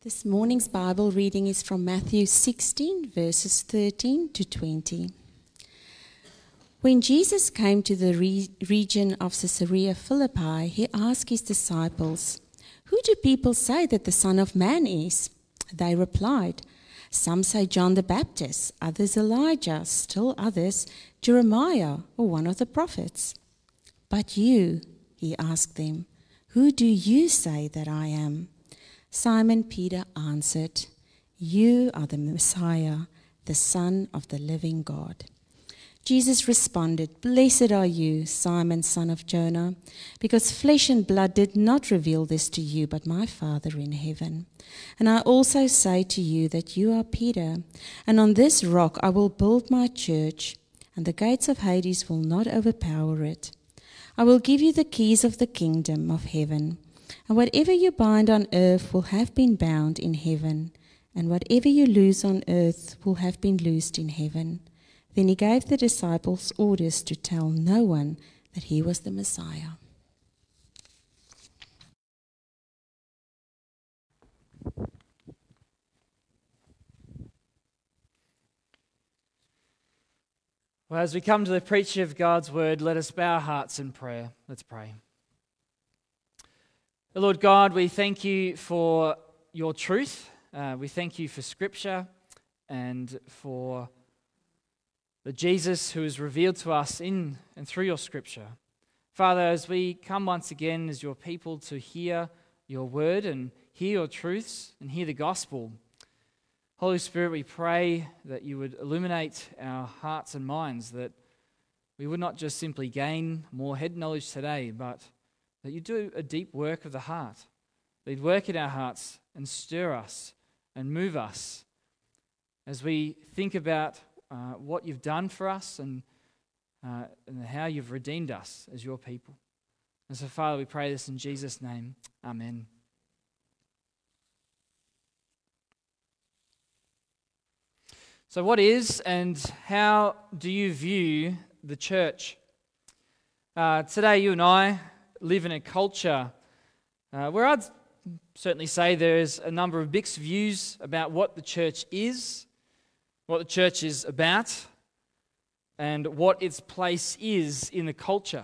This morning's Bible reading is from Matthew 16, verses 13 to 20. When Jesus came to the region of Caesarea Philippi, he asked his disciples, "Who do people say that the Son of Man is?" They replied, "Some say John the Baptist, others Elijah, still others Jeremiah or one of the prophets." "But you," he asked them, "who do you say that I am?" Simon Peter answered, "You are the Messiah, the Son of the living God." Jesus responded, "Blessed are you, Simon, son of Jonah, because flesh and blood did not reveal this to you, but my Father in heaven. And I also say to you that you are Peter, and on this rock I will build my church, and the gates of Hades will not overpower it. I will give you the keys of the kingdom of heaven. And whatever you bind on earth will have been bound in heaven, and whatever you loose on earth will have been loosed in heaven." Then he gave the disciples orders to tell no one that he was the Messiah. Well, as we come to the preaching of God's word, let us bow our hearts in prayer. Let's pray. Lord God, we thank you for your truth. We thank you for Scripture and for the Jesus who is revealed to us in and through your Scripture. Father, as we come once again as your people to hear your word and hear your truths and hear the gospel, Holy Spirit, we pray that you would illuminate our hearts and minds, that we would not just simply gain more head knowledge today, but that you do a deep work of the heart, that you'd work in our hearts and stir us and move us as we think about what you've done for us and how you've redeemed us as your people. And so, Father, we pray this in Jesus' name. Amen. So what is and how do you view the church? Today, you and I live in a culture where I'd certainly say there's a number of mixed views about what the church is, what the church is about, and what its place is in the culture.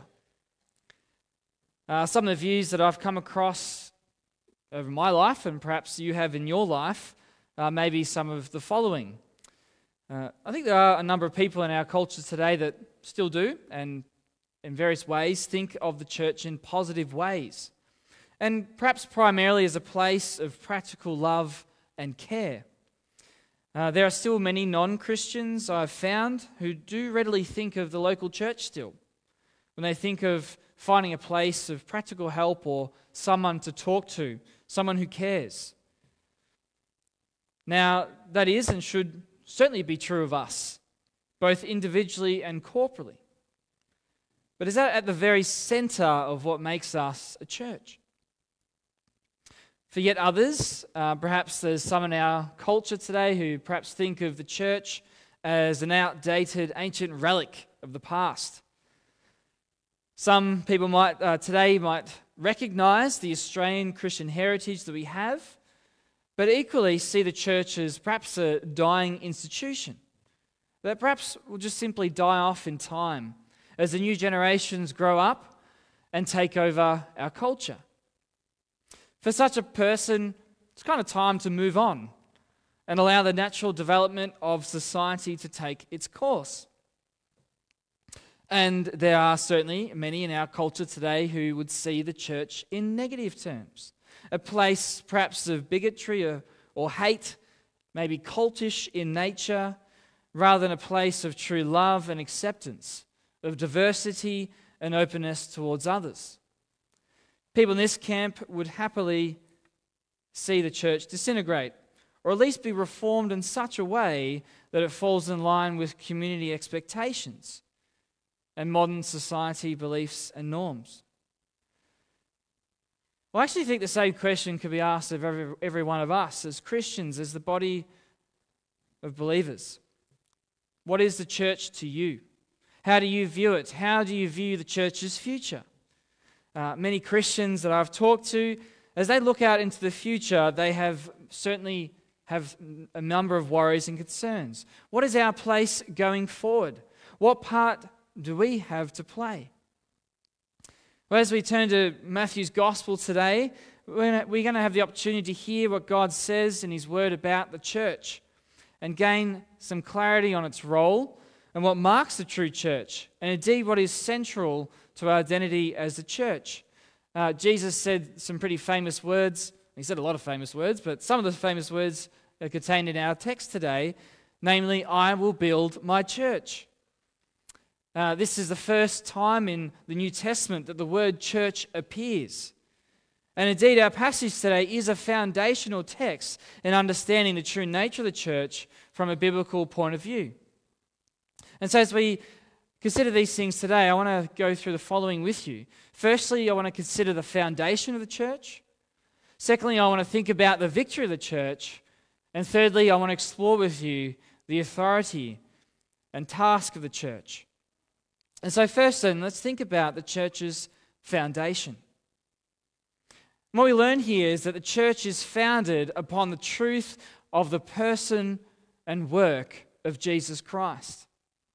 Some of the views that I've come across over my life, and perhaps you have in your life, maybe some of the following. I think there are a number of people in our culture today that still do, and in various ways, think of the church in positive ways, and perhaps primarily as a place of practical love and care. There are still many non-Christians I've found who do readily think of the local church still, when they think of finding a place of practical help or someone to talk to, someone who cares. Now, that is and should certainly be true of us, both individually and corporately. But is that at the very center of what makes us a church? For yet others, perhaps there's some in our culture today who perhaps think of the church as an outdated ancient relic of the past. Some people today might recognize the Australian Christian heritage that we have, but equally see the church as perhaps a dying institution that perhaps will just simply die off in time as the new generations grow up and take over our culture. For such a person, it's kind of time to move on and allow the natural development of society to take its course. And there are certainly many in our culture today who would see the church in negative terms, a place perhaps of bigotry or hate, maybe cultish in nature, rather than a place of true love and acceptance, of diversity and openness towards others. People in this camp would happily see the church disintegrate, or at least be reformed in such a way that it falls in line with community expectations and modern society beliefs and norms. Well, I actually think the same question could be asked of every one of us as Christians, as the body of believers. What is the church to you? How do you view it? How do you view the church's future? Many Christians that I've talked to, as they look out into the future, they have certainly have a number of worries and concerns. What is our place going forward? What part do we have to play? Well, as we turn to Matthew's Gospel today, we're going to have the opportunity to hear what God says in His Word about the church and gain some clarity on its role and what marks the true church, and indeed what is central to our identity as a church. Jesus said some pretty famous words. He said a lot of famous words, but some of the famous words are contained in our text today, namely, I will build my church. This is the first time in the New Testament that the word church appears. And indeed, our passage today is a foundational text in understanding the true nature of the church from a biblical point of view. And so as we consider these things today, I want to go through the following with you. Firstly, I want to consider the foundation of the church. Secondly, I want to think about the victory of the church. And thirdly, I want to explore with you the authority and task of the church. And so first then, let's think about the church's foundation. And what we learn here is that the church is founded upon the truth of the person and work of Jesus Christ.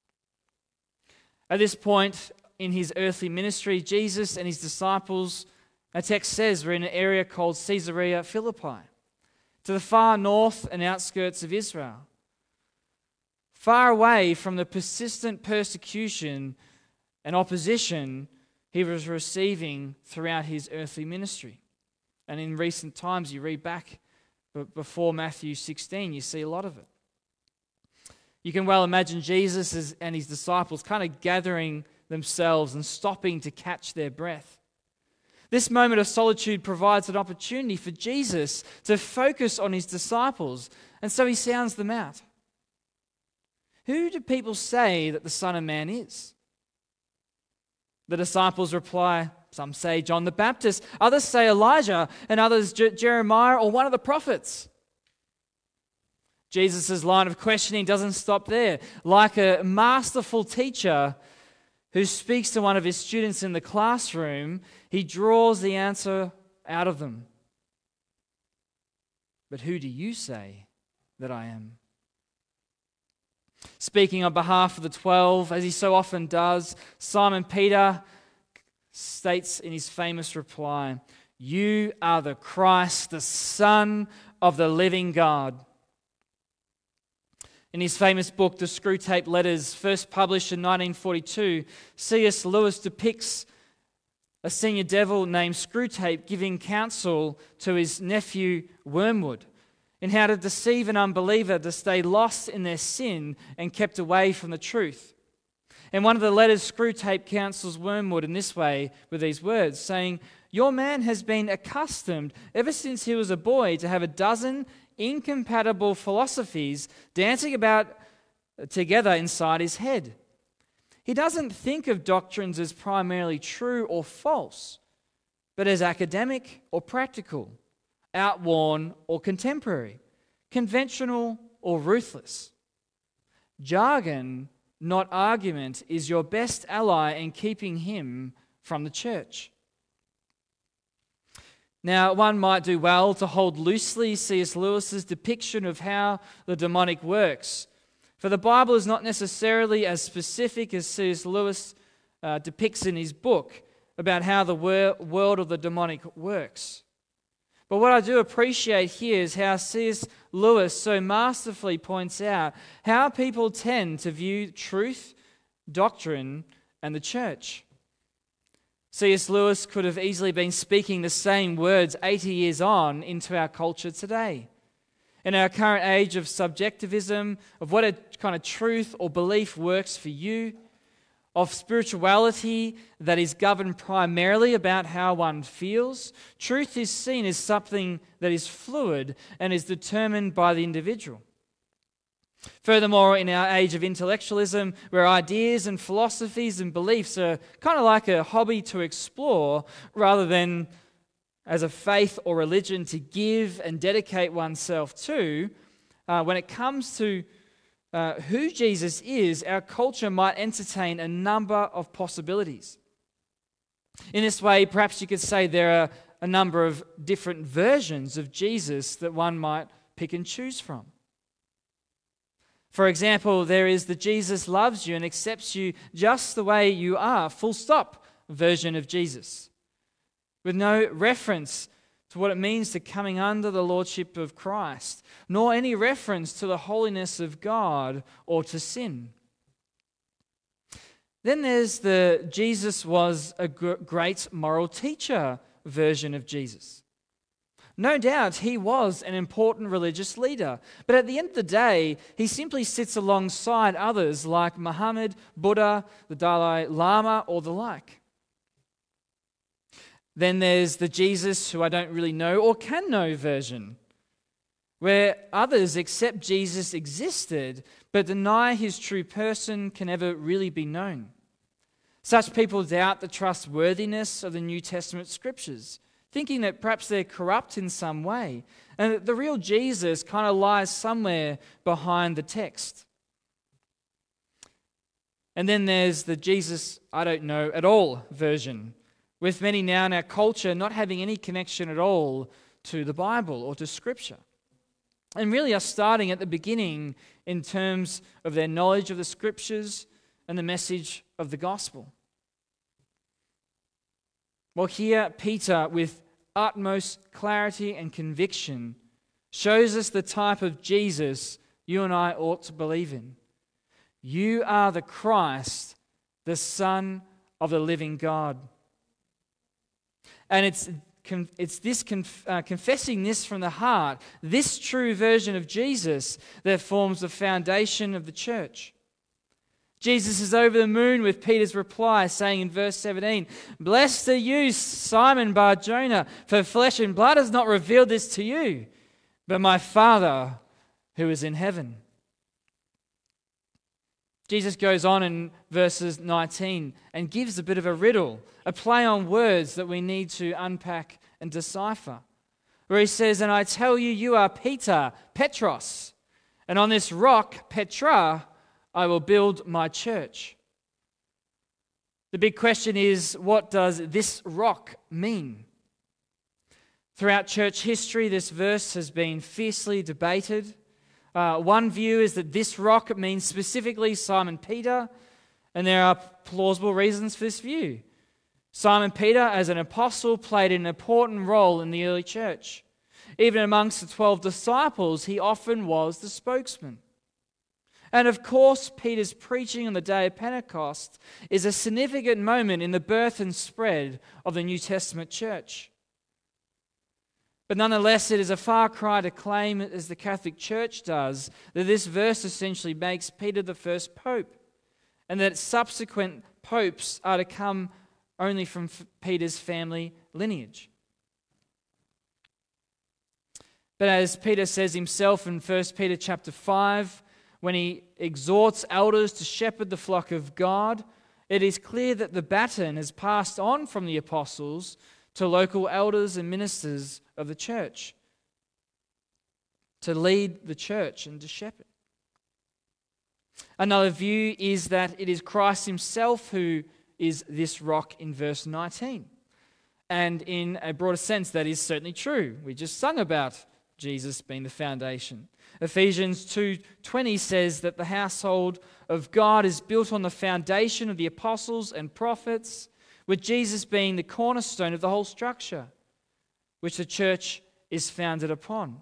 At this point in his earthly ministry, Jesus and his disciples, our text says, were in an area called Caesarea Philippi, to the far north and outskirts of Israel, far away from the persistent persecution and opposition he was receiving throughout his earthly ministry. And in recent times, you read back before Matthew 16, you see a lot of it. You can well imagine Jesus and his disciples kind of gathering themselves and stopping to catch their breath. This moment of solitude provides an opportunity for Jesus to focus on his disciples, and so he sounds them out. Who do people say that the Son of Man is? The disciples reply, some say John the Baptist, others say Elijah, and others Jeremiah or one of the prophets. Jesus' line of questioning doesn't stop there. Like a masterful teacher who speaks to one of his students in the classroom, he draws the answer out of them. But who do you say that I am? Speaking on behalf of the 12, as he so often does, Simon Peter states in his famous reply, "You are the Christ, the Son of the living God." In his famous book, The Screwtape Letters, first published in 1942, C.S. Lewis depicts a senior devil named Screwtape giving counsel to his nephew Wormwood in how to deceive an unbeliever to stay lost in their sin and kept away from the truth. In one of the letters, Screwtape counsels Wormwood in this way with these words, saying, "Your man has been accustomed ever since he was a boy to have a dozen incompatible philosophies dancing about together inside his head. He doesn't think of doctrines as primarily true or false, but as academic or practical, outworn or contemporary, conventional or ruthless. Jargon, not argument, is your best ally in keeping him from the church." Now, one might do well to hold loosely C.S. Lewis's depiction of how the demonic works, for the Bible is not necessarily as specific as C.S. Lewis depicts in his book about how the world of the demonic works. But what I do appreciate here is how C.S. Lewis so masterfully points out how people tend to view truth, doctrine, and the church. C.S. Lewis could have easily been speaking the same words 80 years on into our culture today. In our current age of subjectivism, of what a kind of truth or belief works for you, of spirituality that is governed primarily about how one feels, truth is seen as something that is fluid and is determined by the individual. Furthermore, in our age of intellectualism, where ideas and philosophies and beliefs are kind of like a hobby to explore rather than as a faith or religion to give and dedicate oneself to, when it comes to who Jesus is, our culture might entertain a number of possibilities. In this way, perhaps you could say there are a number of different versions of Jesus that one might pick and choose from. For example, there is the Jesus loves you and accepts you just the way you are, full stop version of Jesus, with no reference to what it means to coming under the lordship of Christ, nor any reference to the holiness of God or to sin. Then there's the Jesus was a great moral teacher version of Jesus. No doubt he was an important religious leader, but at the end of the day, he simply sits alongside others like Muhammad, Buddha, the Dalai Lama, or the like. Then there's the Jesus who I don't really know or can know version, where others accept Jesus existed but deny his true person can ever really be known. Such people doubt the trustworthiness of the New Testament scriptures, thinking that perhaps they're corrupt in some way, and that the real Jesus kind of lies somewhere behind the text. And then there's the Jesus I don't know at all version, with many now in our culture not having any connection at all to the Bible or to Scripture, and really are starting at the beginning in terms of their knowledge of the Scriptures and the message of the gospel. Well, here Peter, with utmost clarity and conviction, shows us the type of Jesus you and I ought to believe in. You are the Christ, the Son of the living God. And it's this confessing this from the heart, this true version of Jesus, that forms the foundation of the church. Jesus is over the moon with Peter's reply, saying in verse 17, "Blessed are you, Simon Bar-Jonah, for flesh and blood has not revealed this to you, but my Father who is in heaven." Jesus goes on in verses 19 and gives a bit of a riddle, a play on words that we need to unpack and decipher, where he says, "And I tell you, you are Peter, Petros, and on this rock, Petra, I will build my church." The big question is, what does this rock mean? Throughout church history, this verse has been fiercely debated. One view is that this rock means specifically Simon Peter, and there are plausible reasons for this view. Simon Peter, as an apostle, played an important role in the early church. Even amongst the 12 disciples, he often was the spokesman. And of course, Peter's preaching on the day of Pentecost is a significant moment in the birth and spread of the New Testament church. But nonetheless, it is a far cry to claim, as the Catholic Church does, that this verse essentially makes Peter the first pope, and that subsequent popes are to come only from Peter's family lineage. But as Peter says himself in 1 Peter chapter 5, when he exhorts elders to shepherd the flock of God, it is clear that the baton has passed on from the apostles to local elders and ministers of the church to lead the church and to shepherd. Another view is that it is Christ himself who is this rock in verse 19. And in a broader sense, that is certainly true. We just sung about Jesus being the foundation. Ephesians 2:20 says that the household of God is built on the foundation of the apostles and prophets, with Jesus being the cornerstone of the whole structure, which the church is founded upon.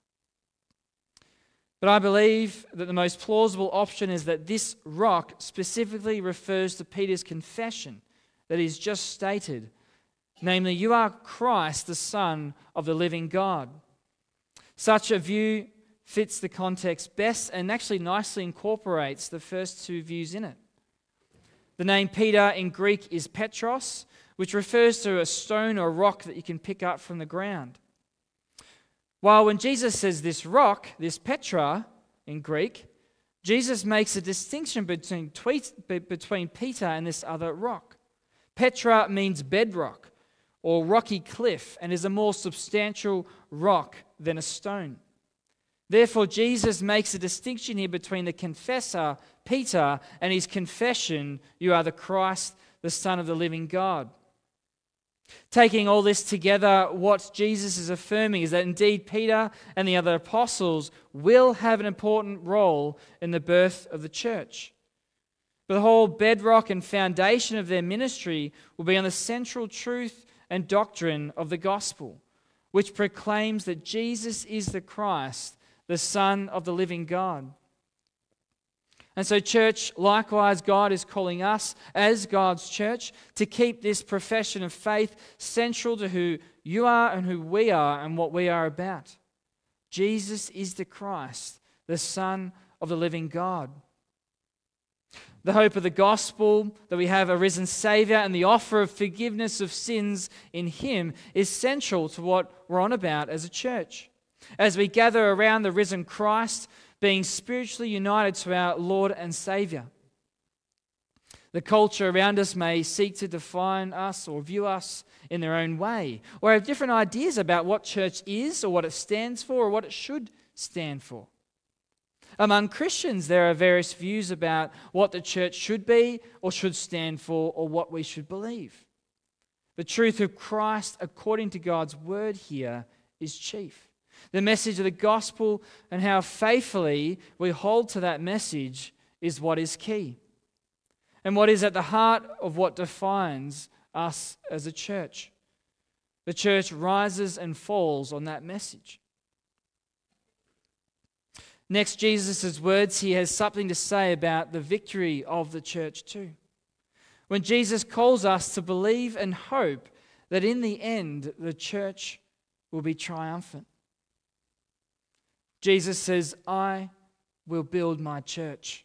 But I believe that the most plausible option is that this rock specifically refers to Peter's confession that he's just stated, namely, "You are Christ, the Son of the living God." Such a view fits the context best and actually nicely incorporates the first two views in it. The name Peter in Greek is Petros, which refers to a stone or rock that you can pick up from the ground. While when Jesus says this rock, this Petra in Greek, Jesus makes a distinction between Peter and this other rock. Petra means bedrock or rocky cliff and is a more substantial rock than a stone. Therefore, Jesus makes a distinction here between the confessor, Peter, and his confession, "You are the Christ, the Son of the living God." Taking all this together, what Jesus is affirming is that indeed Peter and the other apostles will have an important role in the birth of the church. But the whole bedrock and foundation of their ministry will be on the central truth and doctrine of the gospel, which proclaims that Jesus is the Christ, the Son of the living God. And so, church, likewise, God is calling us as God's church to keep this profession of faith central to who you are and who we are and what we are about. Jesus is the Christ, the Son of the living God. The hope of the gospel, that we have a risen Savior and the offer of forgiveness of sins in Him, is central to what we're on about as a church. As we gather around the risen Christ, being spiritually united to our Lord and Savior. The culture around us may seek to define us or view us in their own way, or have different ideas about what church is or what it stands for or what it should stand for. Among Christians, there are various views about what the church should be or should stand for or what we should believe. The truth of Christ, according to God's word here, is chief. The message of the gospel and how faithfully we hold to that message is what is key. And what is at the heart of what defines us as a church. The church rises and falls on that message. Next, Jesus' words, he has something to say about the victory of the church too. When Jesus calls us to believe and hope that in the end the church will be triumphant. Jesus says, I will build my church.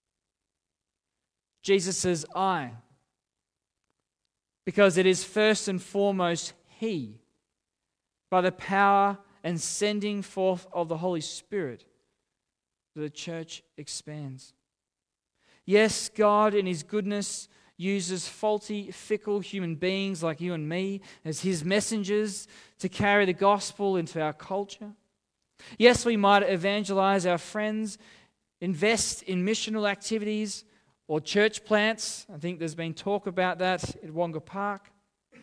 Jesus says, I, because it is first and foremost He, by the power and sending forth of the Holy Spirit, that the church expands. Yes, God in His goodness uses faulty, fickle human beings like you and me as His messengers to carry the gospel into our culture. Yes, we might evangelize our friends, invest in missional activities or church plants. I think there's been talk about that at Wonga Park.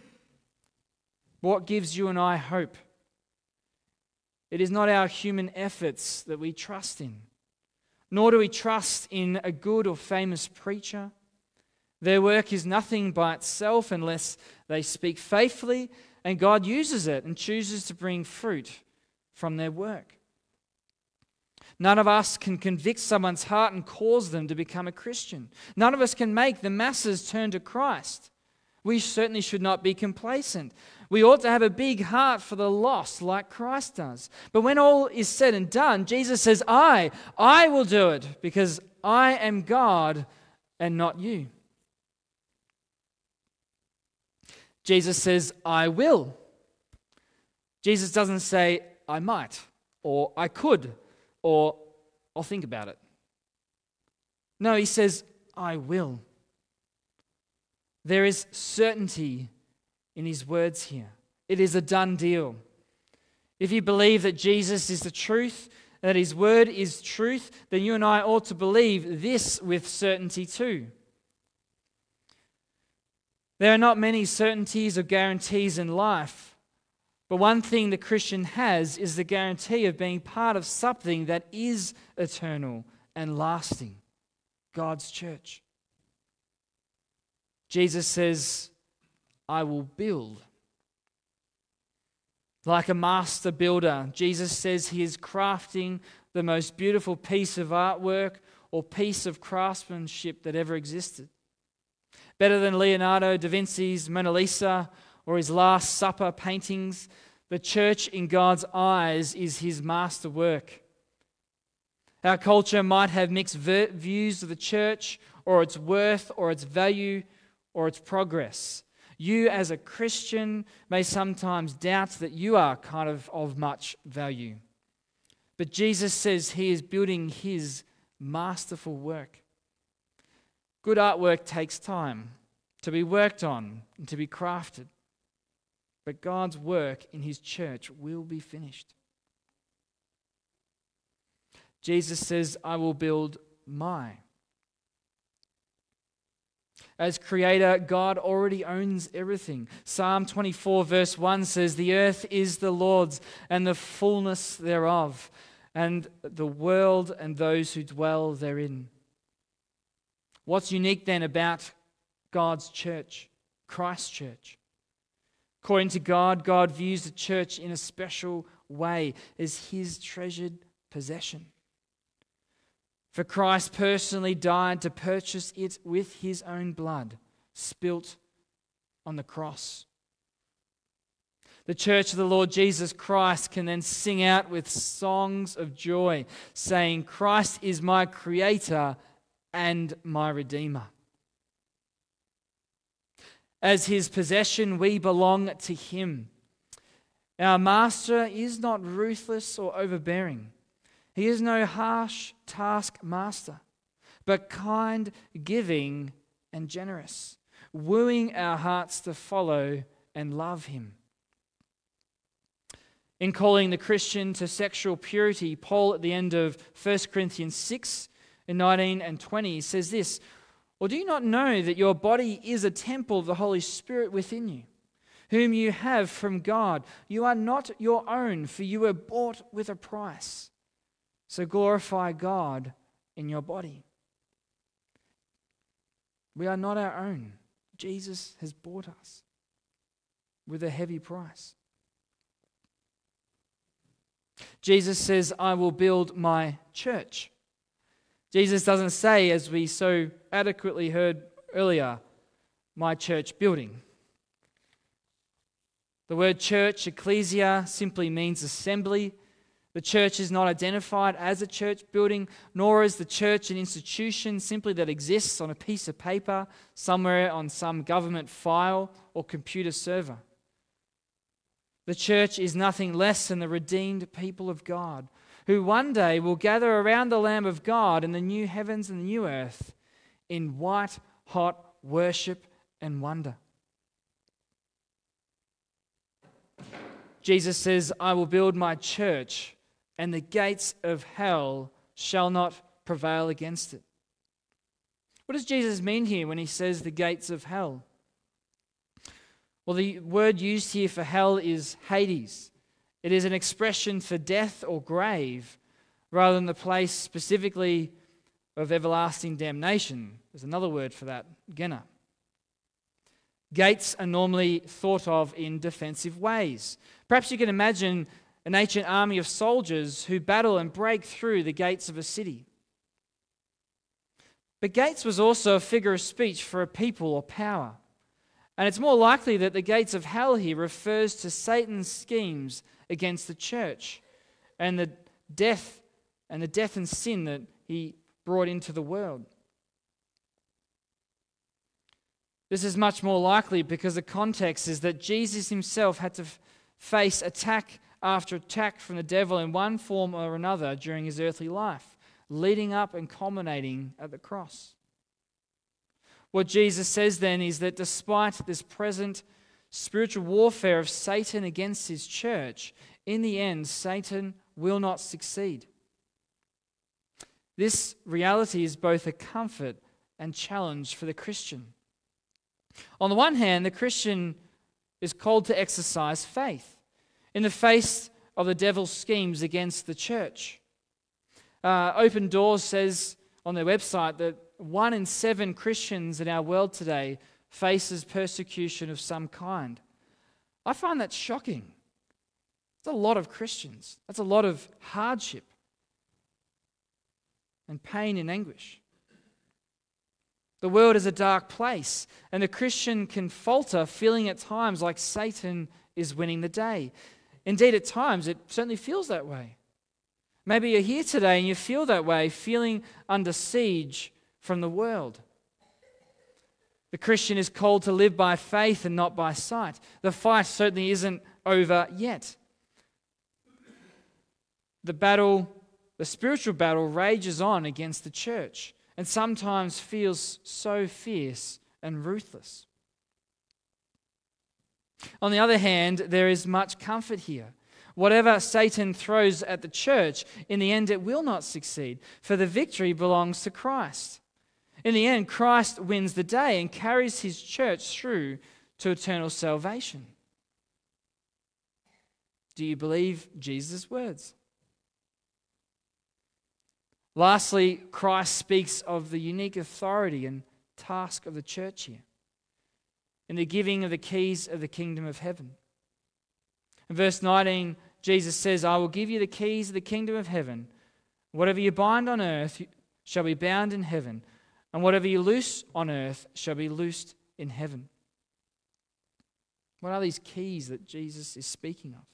What gives you and I hope? It is not our human efforts that we trust in, nor do we trust in a good or famous preacher. Their work is nothing by itself unless they speak faithfully and God uses it and chooses to bring fruit from their work. None of us can convict someone's heart and cause them to become a Christian. None of us can make the masses turn to Christ. We certainly should not be complacent. We ought to have a big heart for the lost like Christ does. But when all is said and done, Jesus says, I will do it because I am God and not you. Jesus says, I will. Jesus doesn't say, I might, or I could, or I'll think about it. No, He says, I will. There is certainty in His words here. It is a done deal. If you believe that Jesus is the truth, that His word is truth, then you and I ought to believe this with certainty too. There are not many certainties or guarantees in life. But one thing the Christian has is the guarantee of being part of something that is eternal and lasting, God's church. Jesus says, I will build. Like a master builder, Jesus says He is crafting the most beautiful piece of artwork or piece of craftsmanship that ever existed. Better than Leonardo da Vinci's Mona Lisa or his Last Supper paintings, the church in God's eyes is His masterwork. Our culture might have mixed views of the church or its worth or its value or its progress. You as a Christian may sometimes doubt that you are kind of much value. But Jesus says He is building His masterful work. Good artwork takes time to be worked on and to be crafted. But God's work in His church will be finished. Jesus says, I will build my. As creator, God already owns everything. Psalm 24 verse 1 says, "The earth is the Lord's and the fullness thereof, and the world and those who dwell therein." What's unique then about God's church, Christ's church? According to God, God views the church in a special way as his treasured possession. For Christ personally died to purchase it with his own blood, spilt on the cross. The church of the Lord Jesus Christ can then sing out with songs of joy, saying, "Christ is my creator and my redeemer." As his possession, we belong to him. Our master is not ruthless or overbearing. He is no harsh taskmaster, but kind, giving, and generous, wooing our hearts to follow and love him. In calling the Christian to sexual purity, Paul at the end of 1 Corinthians 6, in 19 and 20, says this, "Or do you not know that your body is a temple of the Holy Spirit within you, whom you have from God? You are not your own, for you were bought with a price. So glorify God in your body." We are not our own. Jesus has bought us with a heavy price. Jesus says, "I will build my church." Jesus doesn't say, as we so adequately heard earlier, "my church building." The word church, ecclesia, simply means assembly. The church is not identified as a church building, nor is the church an institution simply that exists on a piece of paper somewhere on some government file or computer server. The church is nothing less than the redeemed people of God, who one day will gather around the Lamb of God in the new heavens and the new earth in white hot worship and wonder. Jesus says, "I will build my church, and the gates of hell shall not prevail against it." What does Jesus mean here when he says the gates of hell? Well, the word used here for hell is Hades. It is an expression for death or grave, rather than the place specifically of everlasting damnation. There's another word for that, Gehenna. Gates are normally thought of in defensive ways. Perhaps you can imagine an ancient army of soldiers who battle and break through the gates of a city. But gates was also a figure of speech for a people or power. And it's more likely that the gates of hell here refers to Satan's schemes against the church and the death and sin that he brought into the world. This is much more likely because the context is that Jesus himself had to face attack after attack from the devil in one form or another during his earthly life, leading up and culminating at the cross. What Jesus says then is that despite this present spiritual warfare of Satan against his church, in the end, Satan will not succeed. This reality is both a comfort and challenge for the Christian. On the one hand, the Christian is called to exercise faith in the face of the devil's schemes against the church. Open Doors says on their website that 1 in 7 Christians in our world today faces persecution of some kind. I find that shocking. That's a lot of Christians. That's a lot of hardship and pain and anguish. The world is a dark place, and the Christian can falter, feeling at times like Satan is winning the day. Indeed, at times, it certainly feels that way. Maybe you're here today and you feel that way, feeling under siege from the world. The Christian is called to live by faith and not by sight. The fight certainly isn't over yet. The spiritual battle rages on against the church and sometimes feels so fierce and ruthless. On the other hand, there is much comfort here. Whatever Satan throws at the church, in the end it will not succeed, for the victory belongs to Christ. In the end, Christ wins the day and carries his church through to eternal salvation. Do you believe Jesus' words? Lastly, Christ speaks of the unique authority and task of the church here in the giving of the keys of the kingdom of heaven. In verse 19, Jesus says, I will give you the keys of the kingdom of heaven. Whatever you bind on earth shall be bound in heaven, and whatever you loose on earth shall be loosed in heaven. What are these keys that Jesus is speaking of?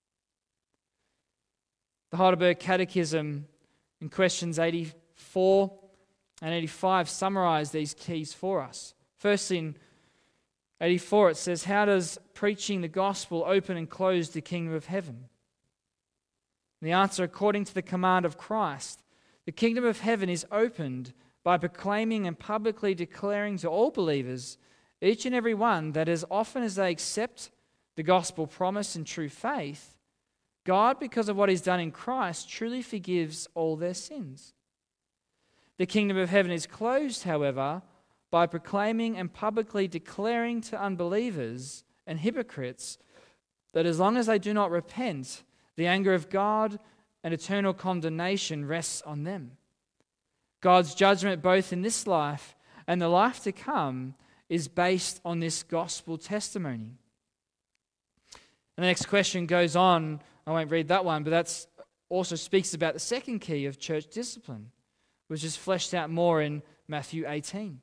The Heidelberg Catechism in questions 84 and 85 summarize these keys for us. First, in 84, it says, how does preaching the gospel open and close the kingdom of heaven? The answer, according to the command of Christ, the kingdom of heaven is opened by proclaiming and publicly declaring to all believers, each and every one, that as often as they accept the gospel promise in true faith, God, because of what he's done in Christ, truly forgives all their sins. The kingdom of heaven is closed, however, by proclaiming and publicly declaring to unbelievers and hypocrites that as long as they do not repent, the anger of God and eternal condemnation rests on them. God's judgment, both in this life and the life to come, is based on this gospel testimony. And the next question goes on. I won't read that one, but that also speaks about the second key of church discipline, which is fleshed out more in Matthew 18.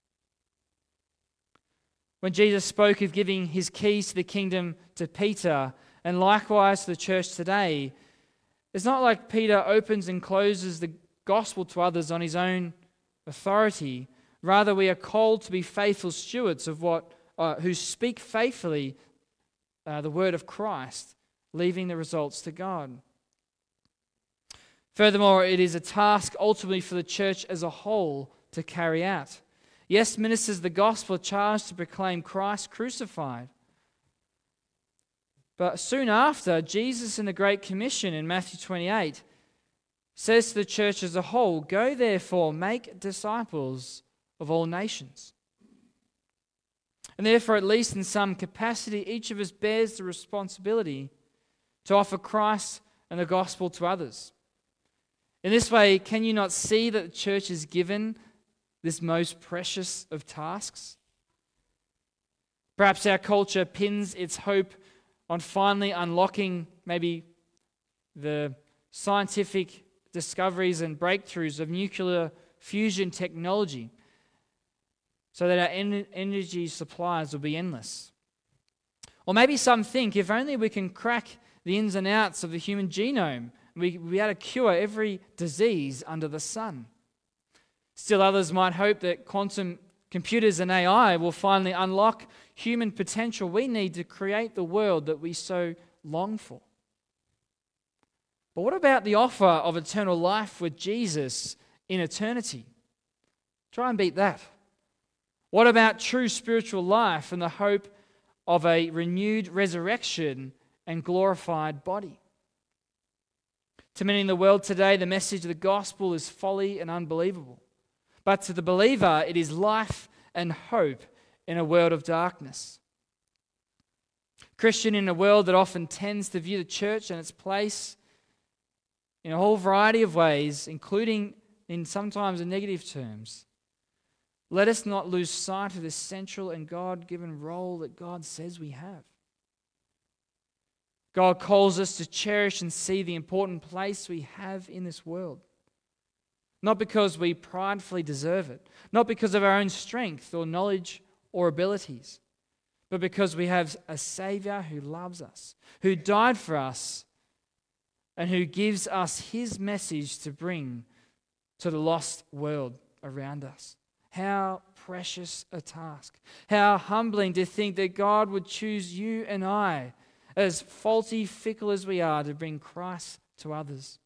When Jesus spoke of giving his keys to the kingdom to Peter, and likewise to the church today, it's not like Peter opens and closes the gospel to others on his own authority. Rather, we are called to be faithful stewards of who speak faithfully the word of Christ, leaving the results to God. Furthermore, it is a task ultimately for the church as a whole to carry out. Yes, ministers of the gospel are charged to proclaim Christ crucified. But soon after, Jesus in the Great Commission in Matthew 28 says to the church as a whole, go therefore, make disciples of all nations. And therefore, at least in some capacity, each of us bears the responsibility to offer Christ and the gospel to others. In this way, can you not see that the church is given this most precious of tasks? Perhaps our culture pins its hope on finally unlocking maybe the scientific discoveries and breakthroughs of nuclear fusion technology so that our energy supplies will be endless. Or maybe some think if only we can crack the ins and outs of the human genome, we'll be able to cure every disease under the sun. Still others might hope that quantum computers and AI will finally unlock human potential we need to create the world that we so long for. But what about the offer of eternal life with Jesus in eternity? Try and beat that. What about true spiritual life and the hope of a renewed resurrection and glorified body? To many in the world today, the message of the gospel is folly and unbelievable. But to the believer, it is life and hope in a world of darkness. Christian, in a world that often tends to view the church and its place in a whole variety of ways, including in sometimes in negative terms, let us not lose sight of this central and God-given role that God says we have. God calls us to cherish and see the important place we have in this world. Not because we pridefully deserve it, not because of our own strength or knowledge or abilities, but because we have a Savior who loves us, who died for us, and who gives us his message to bring to the lost world around us. How precious a task. How humbling to think that God would choose you and I, as faulty, fickle as we are, to bring Christ to others.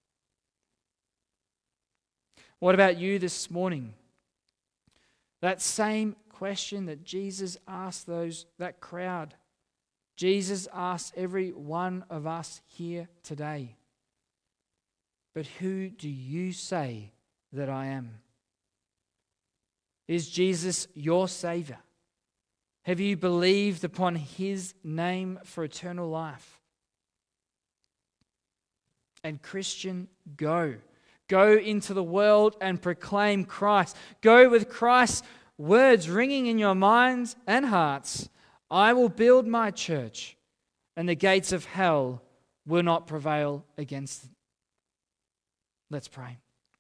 What about you this morning? That same question that Jesus asked that crowd, Jesus asked every one of us here today. But who do you say that I am? Is Jesus your Savior? Have you believed upon his name for eternal life? And Christian, go. Go into the world and proclaim Christ. Go with Christ's words ringing in your minds and hearts. I will build my church, and the gates of hell will not prevail against it. Let's pray.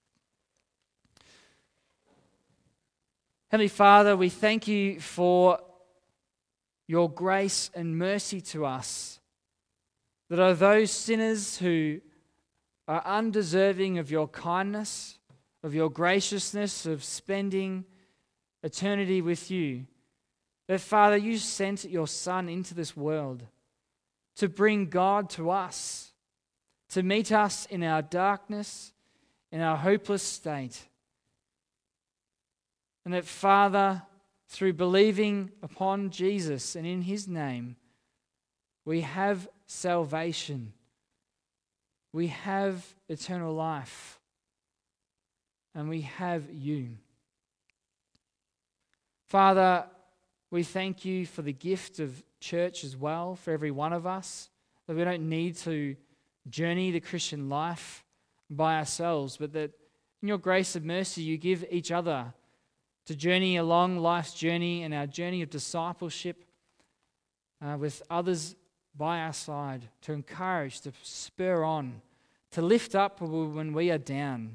Heavenly Father, we thank you for your grace and mercy to us, that are those sinners who are undeserving of your kindness, of your graciousness, of spending eternity with you. That, Father, you sent your Son into this world to bring God to us, to meet us in our darkness, in our hopeless state. And that, Father, through believing upon Jesus and in his name, we have salvation. We have eternal life. And we have you. Father, we thank you for the gift of church as well, for every one of us, that we don't need to journey the Christian life by ourselves, but that in your grace and mercy you give each other to journey along life's journey and our journey of discipleship with others by our side, to encourage, to spur on, to lift up when we are down,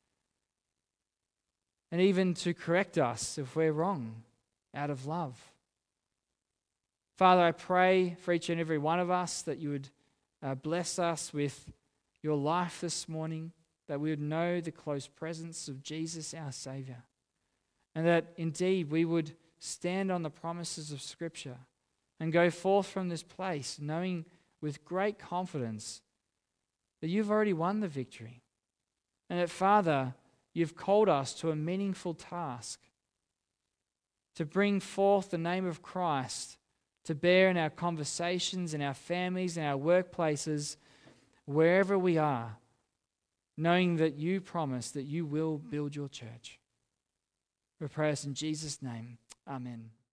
and even to correct us if we're wrong out of love. Father, I pray for each and every one of us that you would bless us with your life this morning, that we would know the close presence of Jesus, our Savior, and that indeed we would stand on the promises of Scripture and go forth from this place knowing with great confidence that you've already won the victory, and that, Father, you've called us to a meaningful task to bring forth the name of Christ, to bear in our conversations, in our families, in our workplaces, wherever we are, knowing that you promise that you will build your church. We pray this in Jesus' name. Amen.